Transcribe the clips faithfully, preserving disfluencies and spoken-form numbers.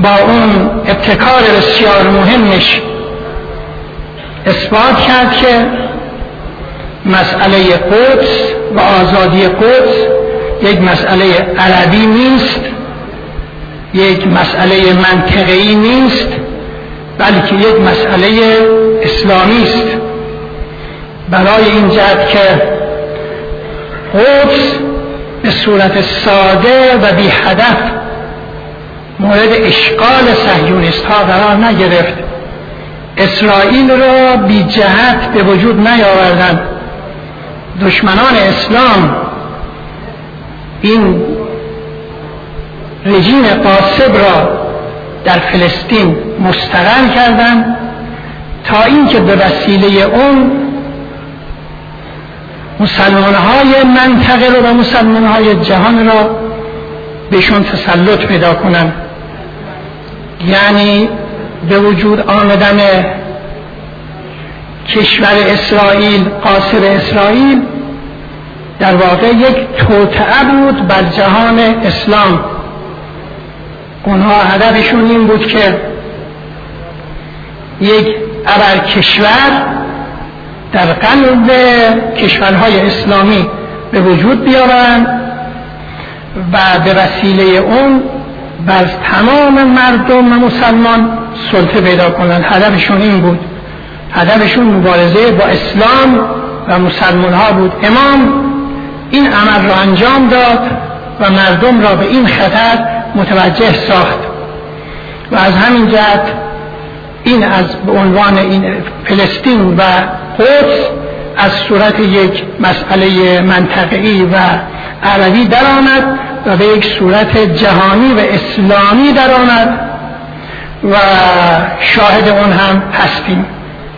با اون ابتکار بسیار مهمش اثبات کرد که مسئله قدس و آزادی قدس یک مسئله عربی نیست، یک مسئله منطقی نیست، بلکه یک مسئله اسلامی است. برای این جهت که قدس به صورت ساده و بی هدف مورد اشغال صهیونیست ها قرار نگرفت، اسرائیل را بی جهت به وجود نیاوردند. دشمنان اسلام این رژیم غاصب را در فلسطین مستقر کردند تا اینکه به وسیله اون مسلمان‌های منطقه رو و مسلمان‌های جهان را بهشون تسلط پیدا کنند. یعنی به وجود آمدن کشور اسرائیل، غاصب اسرائیل، در واقع یک توطئه بود بر جهان اسلام. اونها هدفشون این بود که یک ابر کشور در قلب کشورهای اسلامی به وجود بیارن و به وسیله اون بر تمام مردم و مسلمان سلطه پیدا کنن. هدفشون این بود، هدفشون مبارزه با اسلام و مسلمان ها بود. امام این عمل را انجام داد و مردم را به این خطر متوجه ساخت و از همین جهت این از به عنوان این فلسطین و قدس از صورت یک مسئله منطقه‌ای و عربی در آمد و به یک صورت جهانی و اسلامی در آمد و شاهد اون هم هستیم.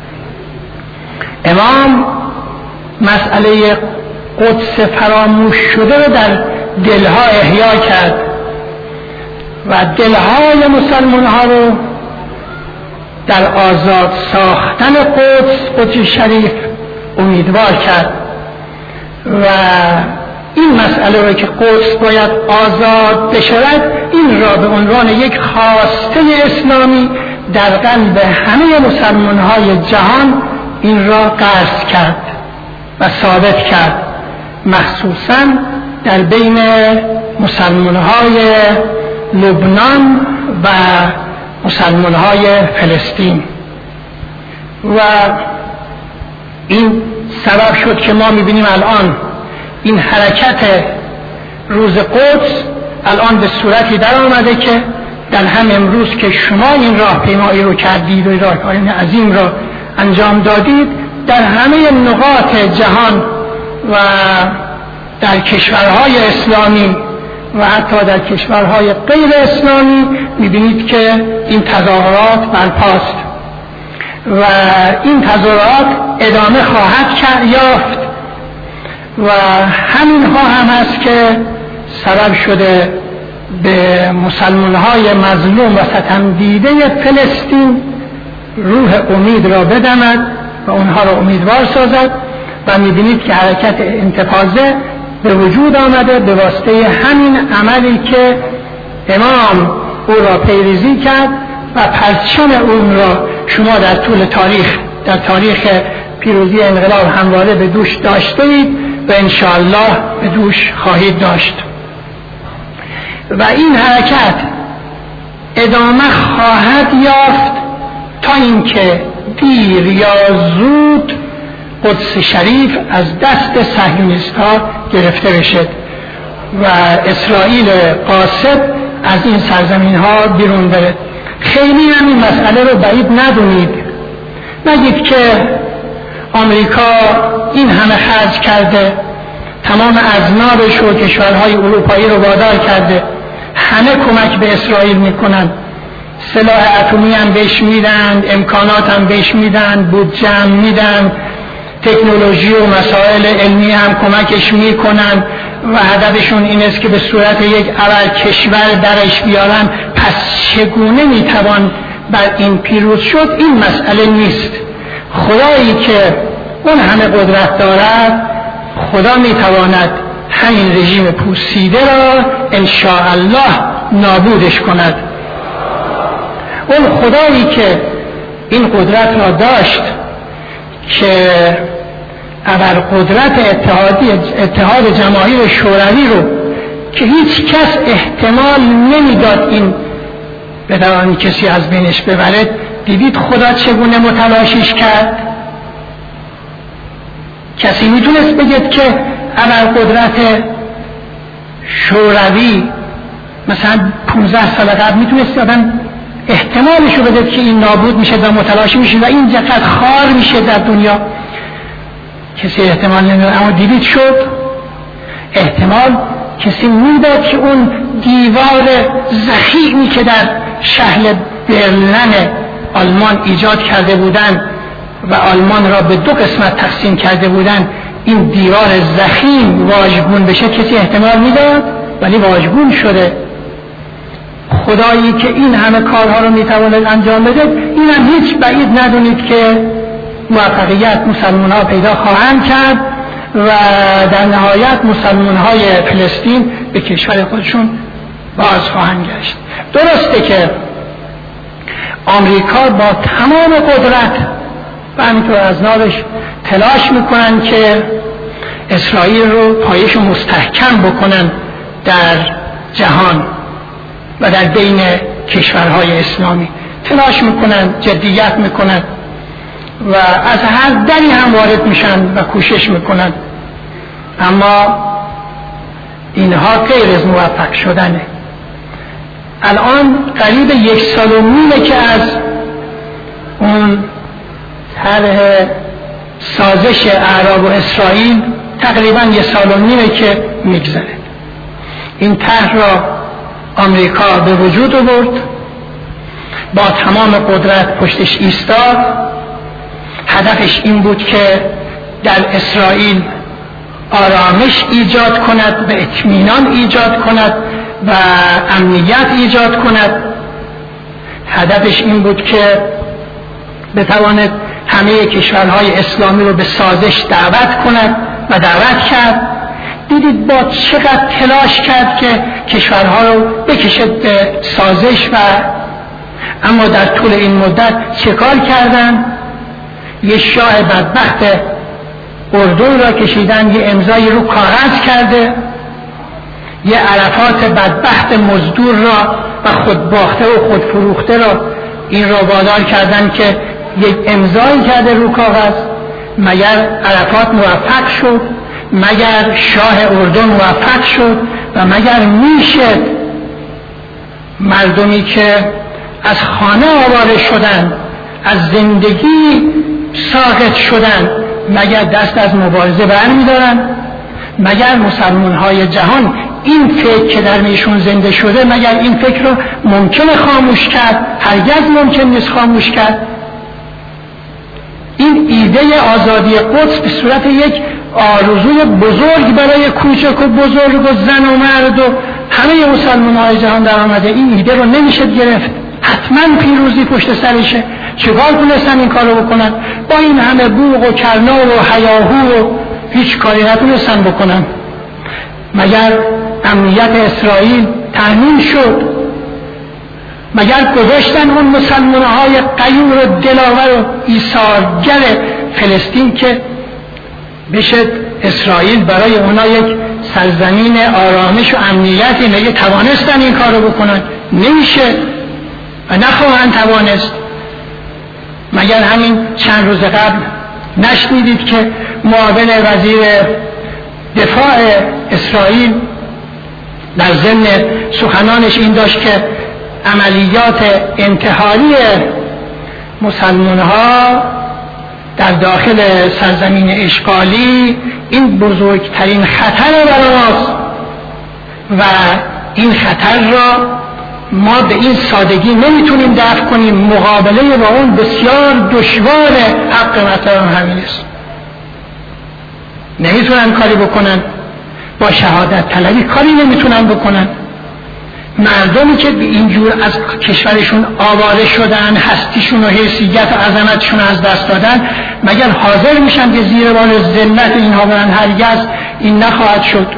امام مسئله قدس فراموش شده رو در دلها احیا کرد و دلهای مسلمان ها رو در آزاد ساختن قدس قدس شریف امیدوار کرد و این مسئله رو که قدس باید آزاد بشود این را به عنوان یک خواسته اسلامی در قلب همه مسلمان های جهان این را قرض کرد و ثابت کرد، مخصوصا در بین مسلمان های لبنان و مسلمان های فلسطین. و این سبب شد که ما میبینیم الان این حرکت روز قدس الان به صورتی در آمده که در هم امروز که شما این راه پیمایی رو کردید و راهکارهای عظیم را انجام دادید، در همه نقاط جهان و در کشورهای اسلامی و حتی در کشورهای غیر اسلامی میبینید که این تظاهرات برپاست و این تظاهرات ادامه خواهد یافت و همین ها هم است که سبب شده به مسلمان‌های مظلوم و ستم دیده فلسطین روح امید را بدمد و اونها را امیدوار سازد و میبینید که حرکت انتفاضه به وجود آمده به واسطه همین عملی که امام او را پیریزی کرد و پرچم اون را شما در طول تاریخ در تاریخ پیروزی انقلاب همواره به دوش داشته اید و انشاءالله به دوش خواهید داشت و این حرکت ادامه خواهد یافت تا اینکه دیر یا زود قدس شریف از دست صهیونیست ها گرفته بشد و اسرائیل غاصب از این سرزمین ها بیرون بره. خیلی هم این مسئله رو بعید ندونید، نگید که آمریکا این همه خرج کرده، تمام اذنابش و کشورهای اروپایی رو وادار کرده، همه کمک به اسرائیل میکنن، سلاح اتمی هم بهش میدن، امکانات هم بهش میدن، بودجه هم میدن، تکنولوژی و مسائل علمی هم کمکش میکنن و هدفشون این است که به صورت یک ابر کشور درش بیارن. پس چگونه میتوان بر این پیروز شد؟ این مسئله نیست. خدایی که اون همه قدرت دارد، خدا میتواند همین رژیم پوسیده را انشاءالله نابودش کند اون خدایی که این قدرت را داشت که ابرقدرت اتحادی اتحاد جماهیر شوروی رو که هیچ کس احتمال نمیداد این بدانی کسی از بینش ببرد، دیدید خدا چگونه متلاشیش کرد؟ کسی میتونست بگید که ابرقدرت شوروی مثلا پونزده سال قبل میتونست آدم احتمالشو بده که این نابود میشه و متلاشی میشه و این جقد خار میشه در دنیا؟ کسی احتمال نمیداد، اما دیدید شد. احتمال کسی میداد که اون دیوار ضخیمی که در شهر برلین آلمان ایجاد کرده بودن و آلمان را به دو قسمت تقسیم کرده بودن، این دیوار ضخیم واژگون بشه؟ کسی احتمال میداد؟ ولی واژگون شده. خدایی که این همه کارها رو میتواند انجام بده، این هم هیچ بعید ندونید که موفقیت مسلمان ها پیدا خواهند کرد و در نهایت مسلمان های فلسطین به کشور خودشون باز خواهند گشت. درسته که آمریکا با تمام قدرت و همینطور از نابش تلاش میکنن که اسرائیل رو پایش مستحکم بکنن در جهان و در بین کشورهای اسلامی، تلاش میکنن، جدیت میکنن و از هر دری هم وارد میشن و کوشش میکنن، اما اینها غیر از موفق شدنه. الان قریب یک سال و نیمه که از اون طرح سازش اعراب و اسرائیل تقریبا یک سال و نیمه که میگذره. این طرح را آمریکا به وجود آورد، با تمام قدرت پشتش ایستاد. هدفش این بود که در اسرائیل آرامش ایجاد کند و اطمینان ایجاد کند و امنیت ایجاد کند. هدفش این بود که بتواند همه کشورهای اسلامی رو به سازش دعوت کند و دعوت کرد. دیدید با چقدر تلاش کرد که کشورها رو بکشد به سازش و اما در طول این مدت چه کار کردن؟ یه شاه بدبخت اردن را کشیدن، یه امضای رو کاغذ کرده، یه عرفات بدبخت مزدور را و خودباخته و خودفروخته را این را وادار کردن که یک امضای کرده رو کاغذ. مگر عرفات موفق شد؟ مگر شاه اردن موفق شد؟ و مگر میشه مردمی که از خانه آواره شدن، از زندگی ساقط شدن، مگر دست از مبارزه برمی‌دارن؟ مگر مسلمان های جهان این فکر که در میشون زنده شده، مگر این فکر رو ممکنه خاموش کرد؟ هرگز ممکن نیست خاموش کرد. این ایده آزادی قدس به صورت یک آرزوی بزرگ برای کوچک و بزرگ و زن و مرد و همه مسلمان های جهان در آمده. این ایده رو نمیشه گرفت، حتما پیروزی پشت سرشه. چگاه تونستن این کار رو بکنن؟ با این همه بوق و کرنا و هیاهو و هیچ کاری نتونستن بکنن. مگر امنیت اسرائیل تامین شد؟ مگر گذاشتن اون مسلمان های غیور و دلاور و ایثارگر فلسطین که بشه اسرائیل برای اونا یک سرزمین آرامش و امنیتی؟ مگه توانستن این کار رو بکنن؟ نمیشه و نخواهند توانست. مگر همین چند روز قبل نشنیدید که معاون وزیر دفاع اسرائیل در ضمن سخنانش این داشت که عملیات انتحاری مسلمان ها در داخل سرزمین اشغالی این بزرگترین خطر برای ماست و این خطر را ما به این سادگی نمیتونیم دفع کنیم. مقابله با اون بسیار دشواره. حق مطلب همین است. نمیتونن کاری بکنن، با شهادت طلبی کاری نمیتونن بکنن. مردمی که اینجور از کشورشون آواره شدن، هستیشون و حیثیت و عظمتشون از دست دادن، مگر حاضر میشن که زیر بار ذلت اینها برن؟ هرگز این نخواهد شد.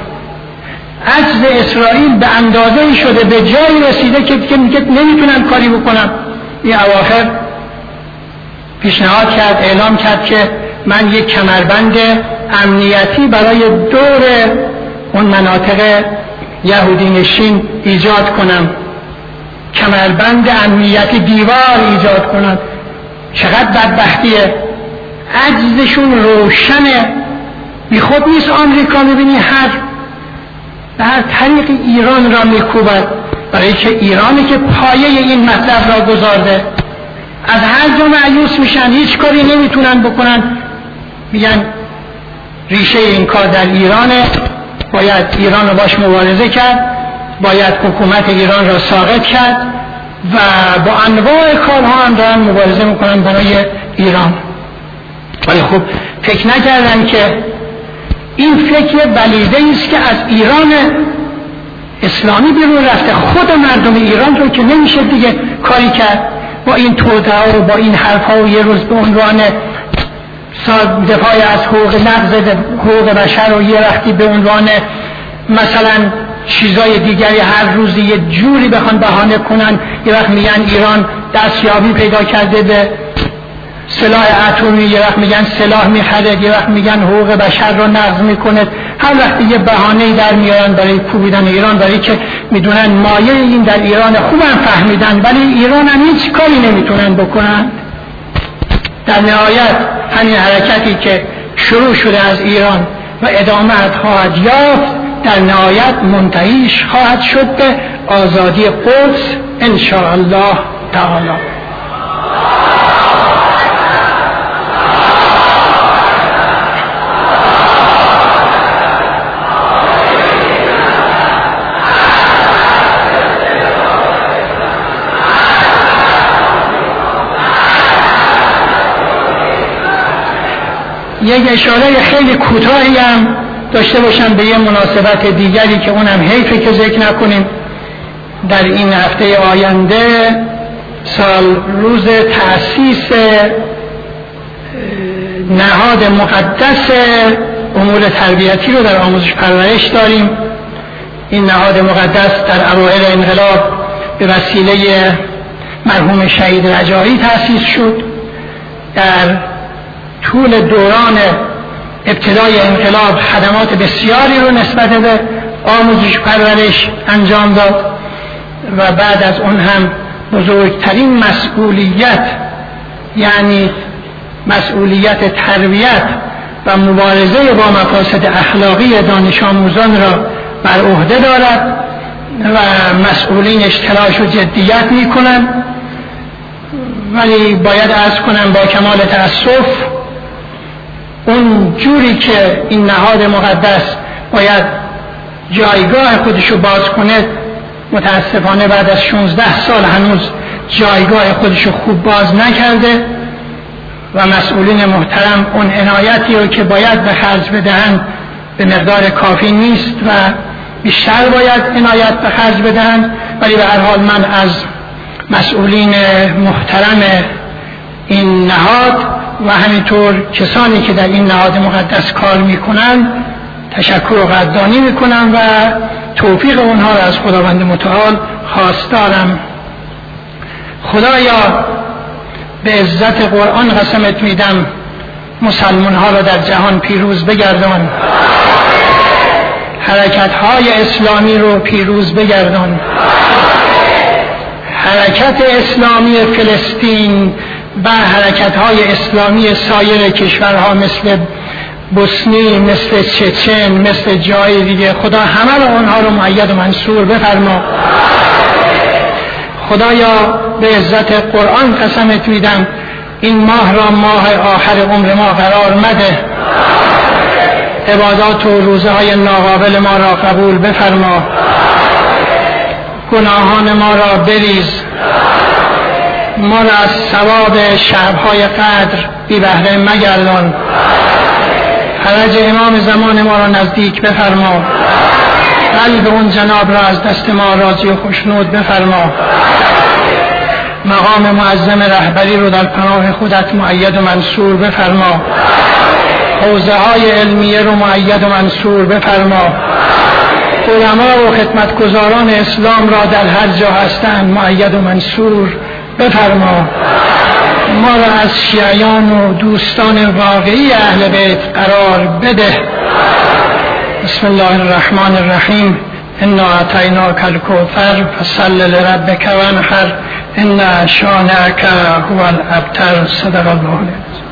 عجز اسرائیل به اندازه‌ای شده، به جایی رسیده که دیگه نمیتونن کاری بکنن. این اواخر پیشنهاد کرد، اعلام کرد که من یک کمربند امنیتی برای دور اون مناطق یهودی نشین ایجاد کنم، کمربند امنیتی، دیوار ایجاد کنم. چقدر بدبختیه، عجزشون روشنه. بی خود نیست آمریکا میبینی هر به هر طریق ایران را میکوبد، برای که ایرانی که پایه این مطلب را گذارده. از هر جا مایوس میشن، هیچ کاری نمیتونن بکنن، میگن ریشه این کار در ایرانه، باید ایران رو باش مبارزه کرد، باید حکومت ایران را ساقط کرد و با انواع کارها هم دارن مبارزه میکنن برای ایران. ولی خب فکر نکردن که این فکر بلیده است که از ایران اسلامی بیرون رفته. خود مردم ایران رو که نمیشه دیگه کاری کرد با این توطئه و با این حرفا و یه روز به عنوان دفاع از حقوق نقض حقوق بشر و یه وقتی به عنوان مثلا چیزای دیگری هر روز یه جوری بخوان بهانه کنن. یه وقت میگن ایران دستیابی پیدا کرده به سلاح اتمی، یه وقت میگن سلاح میخرد، یه وقت میگن حقوق بشر رو نقض میکنه. هر وقت یه بهانه‌ای در میارن برای کوبیدن ایران، برای که میدونن مایه این در ایران. خوبم فهمیدن، ولی ایران هم هیچ کاری نمیتونن بکنن. در نهایت همین حرکتی که شروع شده از ایران و ادامه خواهد یافت، در نهایت منتهیش خواهد شد به آزادی قدس ان شاء الله تعالی. یک اشاره خیلی کوتاهی هم داشته باشم به یه مناسبت دیگری که اونم حیفه که ذکر نکنیم. در این هفته آینده سال روز تأسیس نهاد مقدس امور تربیتی رو در آموزش پرورش داریم. این نهاد مقدس در اوایل انقلاب به وسیله مرحوم شهید رجایی تأسیس شد. در طول دوران ابتدای انقلاب خدمات بسیاری رو نسبت به آموزش پرورش انجام داد و بعد از اون هم بزرگترین مسئولیت، یعنی مسئولیت تربیت و مبارزه با مفاسد اخلاقی دانش آموزان را بر عهده دارد و مسئولینش تلاش و جدیت می کنند. ولی باید عرض کنم با کمال تأسف اون جوری که این نهاد مقدس باید جایگاه خودشو باز کنه، متاسفانه بعد از شانزده سال هنوز جایگاه خودشو خوب باز نکرده و مسئولین محترم اون عنایتی رو که باید به خرج بدهند به مقدار کافی نیست و بیشتر باید عنایت به خرج بدهند. ولی به هر حال من از مسئولین محترم این نهاد و همینطور کسانی که در این نهاد مقدس کار میکنن تشکر و قدردانی میکنم و توفیق اونها را از خداوند متعال خواستارم. خدایا به عزت قرآن قسمت میدم مسلمان ها را در جهان پیروز بگردان، حرکت های اسلامی رو پیروز بگردان، حرکت اسلامی فلسطین و حرکت های اسلامی سایر کشورها مثل بوسنی، مثل چچن، مثل جای دیگه، خدا همه رو اونها رو مؤید و منصور بفرما. خدایا به عزت قرآن قسمت میدم این ماه را ماه آخر عمر ما قرار مده، عبادات و روزه های ناقابل ما را قبول بفرما، گناهان ما را بریز، ما را از ثواب شب‌های قدر بی بهره مگردان، فرج امام زمان ما را نزدیک بفرما، قلب اون جناب را از دست ما راضی و خوشنود بفرما، مقام معظم رهبری رو در پناه خودت مؤید و منصور بفرما، حوزه های علمیه رو مؤید و منصور بفرما، علما و خدمتگزاران اسلام را در هر جا هستند مؤید و منصور بفرما. ما را از شیعیان و دوستان واقعی اهل بیت قرار بده. بسم الله الرحمن الرحیم. انا اعطیناک الکوثر فصل لربک وانحر ان شانئک هو الابتر. صدق الله العظیم.